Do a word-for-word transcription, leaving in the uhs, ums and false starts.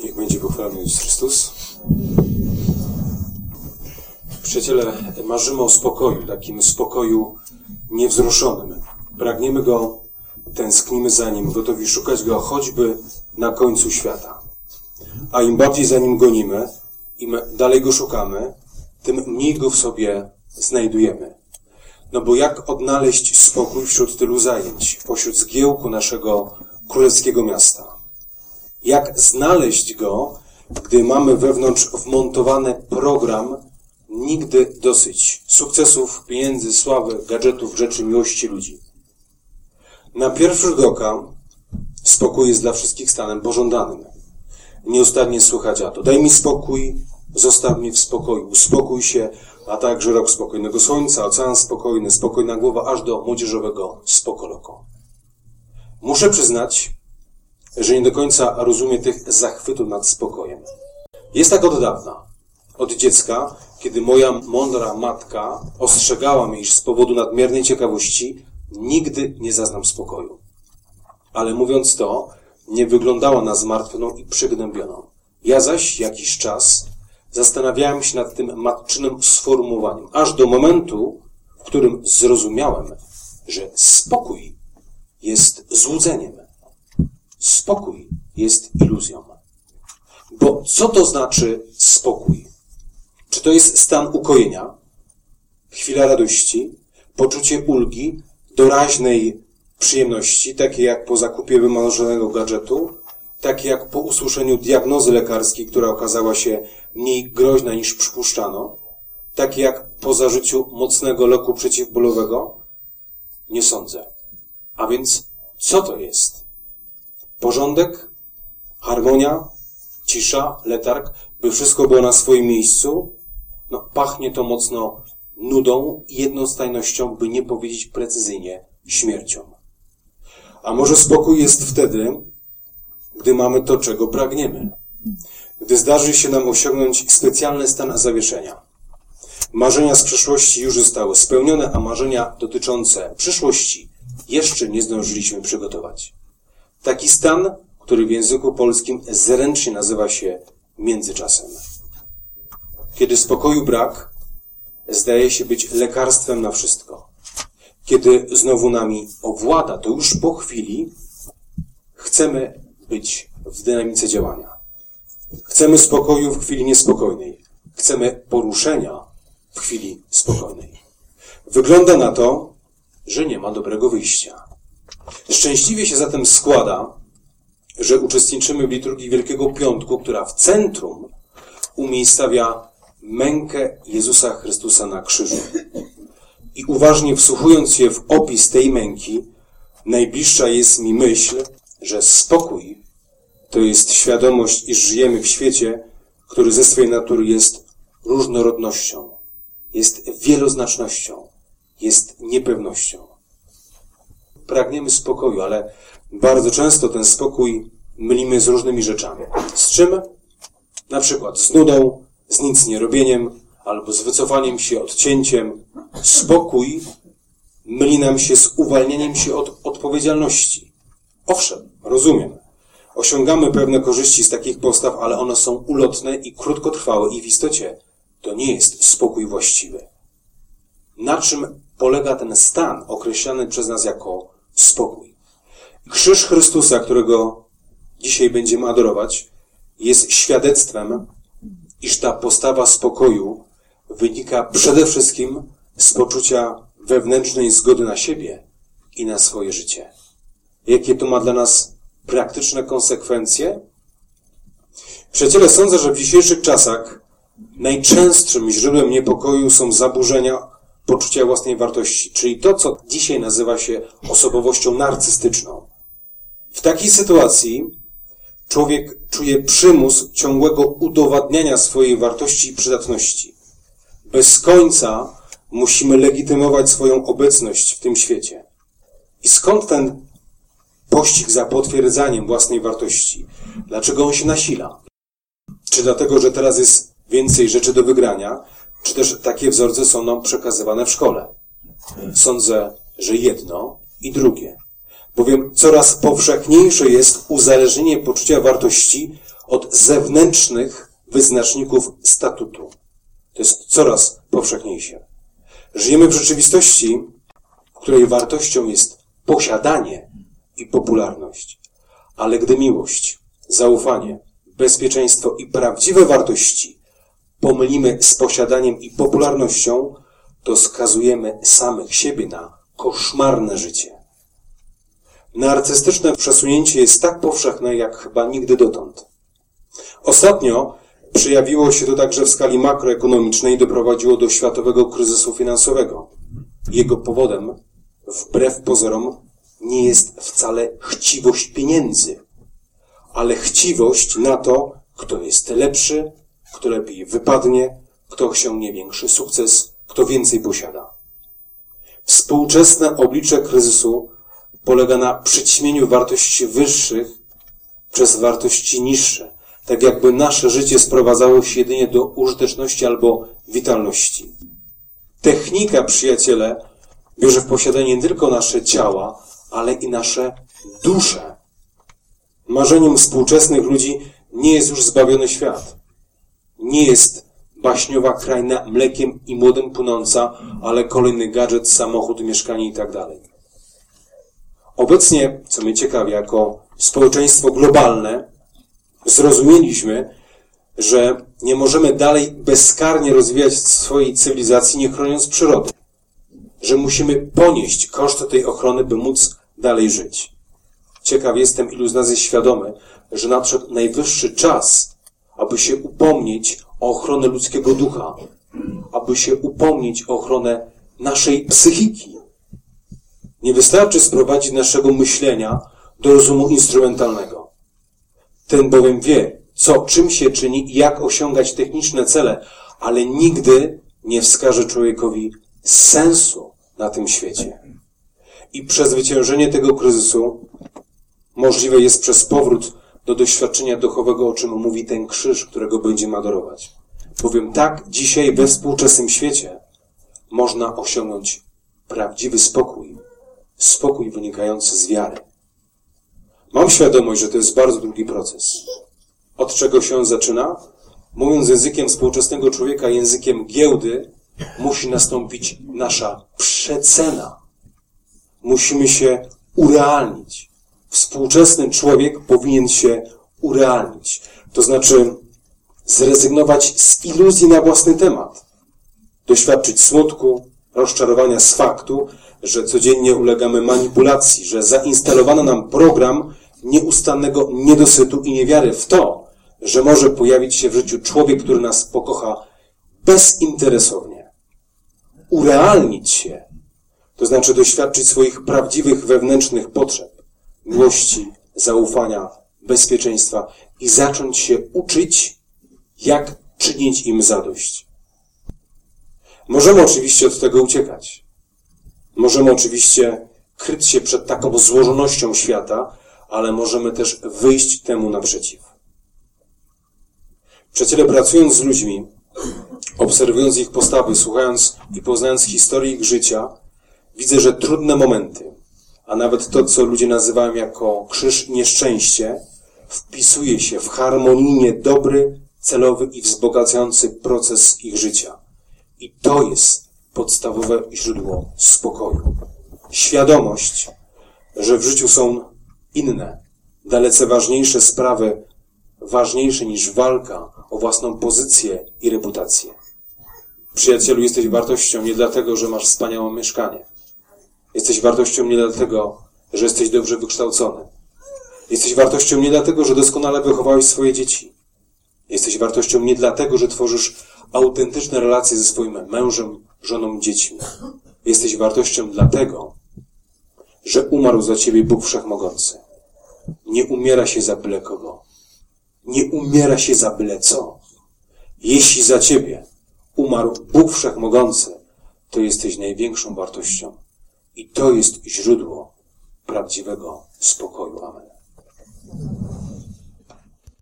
Niech będzie pochwalony Jezus Chrystus. Przyjaciele, marzymy o spokoju, takim spokoju niewzruszonym. Pragniemy go, tęsknimy za nim, gotowi szukać go choćby na końcu świata. A im bardziej za nim gonimy, im dalej go szukamy, tym mniej go w sobie znajdujemy. No bo jak odnaleźć spokój wśród tylu zajęć, pośród zgiełku naszego królewskiego miasta? Jak znaleźć go, gdy mamy wewnątrz wmontowany program nigdy dosyć sukcesów, pieniędzy, sławy, gadżetów, rzeczy, miłości ludzi? Na pierwszy rzut oka spokój jest dla wszystkich stanem pożądanym. Nieustannie słychać a to daj mi spokój, zostaw mnie w spokoju, uspokój się, a także rok spokojnego słońca, ocean spokojny, spokojna głowa, aż do młodzieżowego spokoloko. Muszę przyznać, że nie do końca rozumiem tych zachwytów nad spokojem. Jest tak od dawna, od dziecka, kiedy moja mądra matka ostrzegała mnie, iż z powodu nadmiernej ciekawości nigdy nie zaznam spokoju. Ale mówiąc to, nie wyglądała na zmartwioną i przygnębioną. Ja zaś jakiś czas zastanawiałem się nad tym matczynym sformułowaniem, aż do momentu, w którym zrozumiałem, że spokój jest złudzeniem. Spokój jest iluzją. Bo co to znaczy spokój? Czy to jest stan ukojenia, chwila radości, poczucie ulgi, doraźnej przyjemności, takie jak po zakupie wymarzonego gadżetu, takie jak po usłyszeniu diagnozy lekarskiej, która okazała się mniej groźna niż przypuszczano, takie jak po zażyciu mocnego leku przeciwbólowego? Nie sądzę. A więc co to jest? Porządek, harmonia, cisza, letarg, by wszystko było na swoim miejscu? No, pachnie to mocno nudą i jednostajnością, by nie powiedzieć precyzyjnie śmiercią. A może spokój jest wtedy, gdy mamy to, czego pragniemy. Gdy zdarzy się nam osiągnąć specjalny stan zawieszenia. Marzenia z przeszłości już zostały spełnione, a marzenia dotyczące przyszłości jeszcze nie zdążyliśmy przygotować. Taki stan, który w języku polskim zręcznie nazywa się międzyczasem. Kiedy spokoju brak, zdaje się być lekarstwem na wszystko. Kiedy znowu nami owłada, to już po chwili chcemy być w dynamice działania. Chcemy spokoju w chwili niespokojnej. Chcemy poruszenia w chwili spokojnej. Wygląda na to, że nie ma dobrego wyjścia. Szczęśliwie się zatem składa, że uczestniczymy w liturgii Wielkiego Piątku, która w centrum umiejscawia mękę Jezusa Chrystusa na krzyżu. I uważnie wsłuchując się w opis tej męki, najbliższa jest mi myśl, że spokój to jest świadomość, iż żyjemy w świecie, który ze swej natury jest różnorodnością, jest wieloznacznością, jest niepewnością. Pragniemy spokoju, ale bardzo często ten spokój mylimy z różnymi rzeczami. Z czym? Na przykład z nudą, z nic nie robieniem, albo z wycofaniem się, odcięciem. Spokój myli nam się z uwalnieniem się od odpowiedzialności. Owszem, rozumiem. Osiągamy pewne korzyści z takich postaw, ale one są ulotne i krótkotrwałe i w istocie to nie jest spokój właściwy. Na czym polega ten stan określany przez nas jako spokój? Krzyż Chrystusa, którego dzisiaj będziemy adorować, jest świadectwem, iż ta postawa spokoju wynika przede wszystkim z poczucia wewnętrznej zgody na siebie i na swoje życie. Jakie to ma dla nas praktyczne konsekwencje? Przyjaciele, sądzę, że w dzisiejszych czasach najczęstszym źródłem niepokoju są zaburzenia poczucia własnej wartości, czyli to, co dzisiaj nazywa się osobowością narcystyczną. W takiej sytuacji człowiek czuje przymus ciągłego udowadniania swojej wartości i przydatności. Bez końca musimy legitymować swoją obecność w tym świecie. I skąd ten pościg za potwierdzaniem własnej wartości? Dlaczego on się nasila? Czy dlatego, że teraz jest więcej rzeczy do wygrania, czy też takie wzorce są nam przekazywane w szkole? Sądzę, że jedno i drugie. Bowiem coraz powszechniejsze jest uzależnienie poczucia wartości od zewnętrznych wyznaczników statutu. To jest coraz powszechniejsze. Żyjemy w rzeczywistości, w której wartością jest posiadanie i popularność. Ale gdy miłość, zaufanie, bezpieczeństwo i prawdziwe wartości pomylimy z posiadaniem i popularnością, to skazujemy samych siebie na koszmarne życie. Narcystyczne przesunięcie jest tak powszechne, jak chyba nigdy dotąd. Ostatnio przejawiło się to także w skali makroekonomicznej i doprowadziło do światowego kryzysu finansowego. Jego powodem, wbrew pozorom, nie jest wcale chciwość pieniędzy, ale chciwość na to, kto jest lepszy, kto lepiej wypadnie, kto osiągnie większy sukces, kto więcej posiada. Współczesne oblicze kryzysu polega na przyćmieniu wartości wyższych przez wartości niższe, tak jakby nasze życie sprowadzało się jedynie do użyteczności albo witalności. Technika, przyjaciele, bierze w posiadanie nie tylko nasze ciała, ale i nasze dusze. Marzeniem współczesnych ludzi nie jest już zbawiony świat. Nie jest baśniowa kraina mlekiem i młodem płynąca, ale kolejny gadżet, samochód, mieszkanie i tak dalej. Obecnie, co mnie ciekawi, jako społeczeństwo globalne, zrozumieliśmy, że nie możemy dalej bezkarnie rozwijać swojej cywilizacji, nie chroniąc przyrody. Że musimy ponieść koszty tej ochrony, by móc dalej żyć. Ciekaw jestem, ilu z nas jest świadomy, że nadszedł najwyższy czas, aby się upomnieć o ochronę ludzkiego ducha, aby się upomnieć o ochronę naszej psychiki. Nie wystarczy sprowadzić naszego myślenia do rozumu instrumentalnego. Ten bowiem wie, co, czym się czyni i jak osiągać techniczne cele, ale nigdy nie wskaże człowiekowi sensu na tym świecie. I przezwyciężenie tego kryzysu możliwe jest przez powrót do doświadczenia duchowego, o czym mówi ten krzyż, którego będziemy adorować. Bowiem tak dzisiaj we współczesnym świecie można osiągnąć prawdziwy spokój, spokój wynikający z wiary. Mam świadomość, że to jest bardzo długi proces. Od czego się on zaczyna? Mówiąc językiem współczesnego człowieka, językiem giełdy, musi nastąpić nasza przecena. Musimy się urealnić. Współczesny człowiek powinien się urealnić. To znaczy zrezygnować z iluzji na własny temat. Doświadczyć smutku, rozczarowania z faktu, że codziennie ulegamy manipulacji, że zainstalowano nam program nieustannego niedosytu i niewiary w to, że może pojawić się w życiu człowiek, który nas pokocha bezinteresownie. Urealnić się, to znaczy doświadczyć swoich prawdziwych wewnętrznych potrzeb, miłości, zaufania, bezpieczeństwa i zacząć się uczyć, jak czynić im zadość. Możemy oczywiście od tego uciekać. Możemy oczywiście kryć się przed taką złożonością świata, ale możemy też wyjść temu naprzeciw. Przyjaciele, pracując z ludźmi, obserwując ich postawy, słuchając i poznając historię ich życia, widzę, że trudne momenty, a nawet to, co ludzie nazywają jako krzyż i nieszczęście, wpisuje się w harmonijnie dobry, celowy i wzbogacający proces ich życia. I to jest podstawowe źródło spokoju. Świadomość, że w życiu są inne, dalece ważniejsze sprawy, ważniejsze niż walka o własną pozycję i reputację. Przyjacielu, jesteś wartością nie dlatego, że masz wspaniałe mieszkanie. Jesteś wartością nie dlatego, że jesteś dobrze wykształcony. Jesteś wartością nie dlatego, że doskonale wychowałeś swoje dzieci. Jesteś wartością nie dlatego, że tworzysz autentyczne relacje ze swoim mężem, żoną, dziećmi. Jesteś wartością dlatego, że umarł za ciebie Bóg Wszechmogący. Nie umiera się za byle kogo. Nie umiera się za byle co. Jeśli za ciebie umarł Bóg Wszechmogący, to jesteś największą wartością. I to jest źródło prawdziwego spokoju. Amen.